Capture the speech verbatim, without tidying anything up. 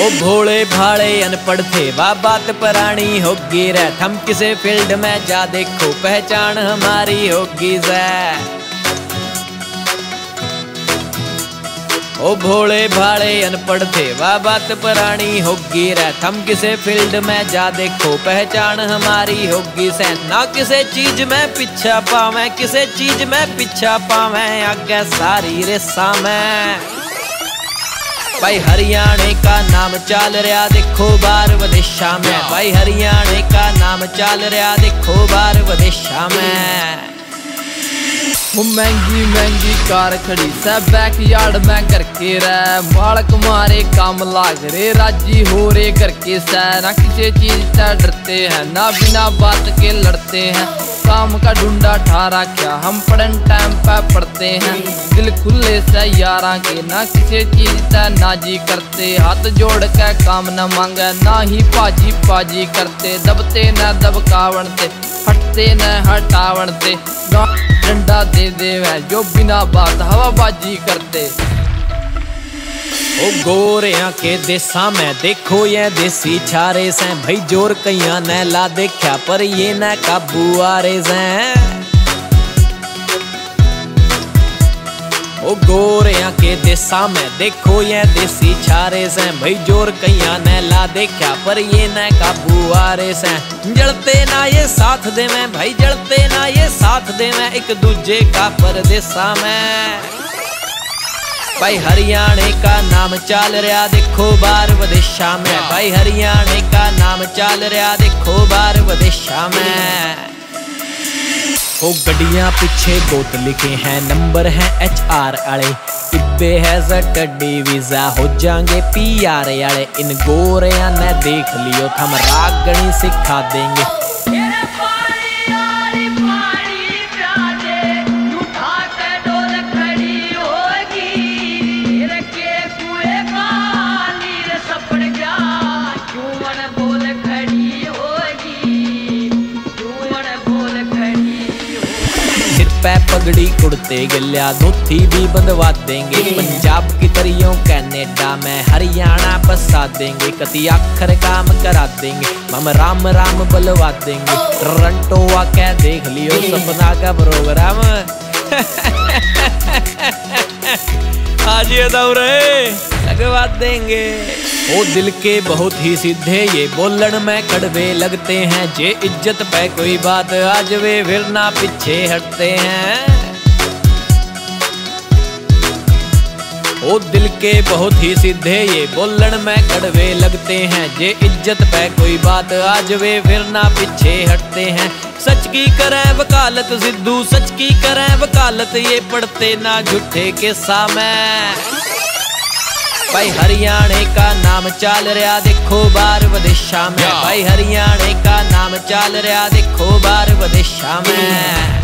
ओ भोले भाले अनपढ़ थे वह बात पुरानी होगी रे, हम किसे फील्ड में जा देखो पहचान हमारी होगी ज़ै। ओ भोले भाले अनपढ़ थे वह बात पुरानी होगी रे, हम किसे फील्ड में जा देखो पहचान हमारी होगी से। ना किसे चीज में पीछा पावे, किसे चीज में पीछा पावे, आगे सारी रेसा में। भाई हरियाणे का नाम चाल रहा देखो बार विदेशा में, भाई हरियाणे का नाम चाल रहा देखो बार विदेशा में। वो महंगी महंगी कार खड़ी सा बैक यार्ड में करके रे, मालक मारे काम लाग रे, राजी हो रे करके सा। ना किसी चीज से डरते हैं, ना बिना बात के लड़ते हैं, काम का ढूंढा ठारा क्या हम पढ़न टाइम पे पढ़ते हैं। दिल खुले से यारा के ना किसी चीज से नाजी करते, हाथ जोड़ के काम न मांगे ना ही पाजी पाजी करते। दबते न दबकावन ते, हटते न हटावन ते, डंडा दे दे वह जो बिना बात हवाबाजी करते। ओ गोरिया के देसा में देखो ये देसी छारे से, भाई जोर कैया ने ला देखा पर ये न काबू आ रे से। ओ गोरिया के देसा में देखो ये देसी छारे से, भाई जोर कैया ने ला देखा पर ये न काबू आ रे से। जलते ना ये साथ दे में, भाई जलते ना ये साथ दे में, एक दूजे का परदेसा में। भाई हरियाणे का नाम चाल रहा देखो बार विदेशा में, भाई हरियाणे का नाम चाल रहा देखो बार विदेशा में। ओ गड्डियां पीछे गोत लिखे हैं, नंबर है एच आर आले, इब्बे है स्टडी वीजा हो जाएंगे पी आर आले। इन गोरिया ने देख लियो हम रागणी सिखा देंगे। पै पगड़ी उड़ते गलिया धोती भी बंधवा देंगे, पंजाब की तरियों कनाडा में हरियाणा बसा देंगे। कति आखर काम करा देंगे, हम राम राम बुलवा देंगे। टोरंटो आके देख लियो सपना का प्रोग्राम। आज ये दौरे लगवा देंगे। ओ दिल के बहुत ही सीधे ये बोलन में कड़वे लगते हैं, जे इज्जत पे कोई बात आज वे फिर ना पीछे हटते हैं। ओ दिल के बहुत ही सीधे ये बोलन में कड़वे लगते हैं, जे इज्जत पे कोई बात आज वे फिर ना पीछे हटते हैं। सच की करें वकालत सिद्धू, सच की करें वकालत ये पढ़ते ना झूठे के सामे। भाई हरियाणे का नाम चाल रहा देखो बार विदेशा में, भाई हरियाणे का नाम चाल रहा देखो बार विदेशा में।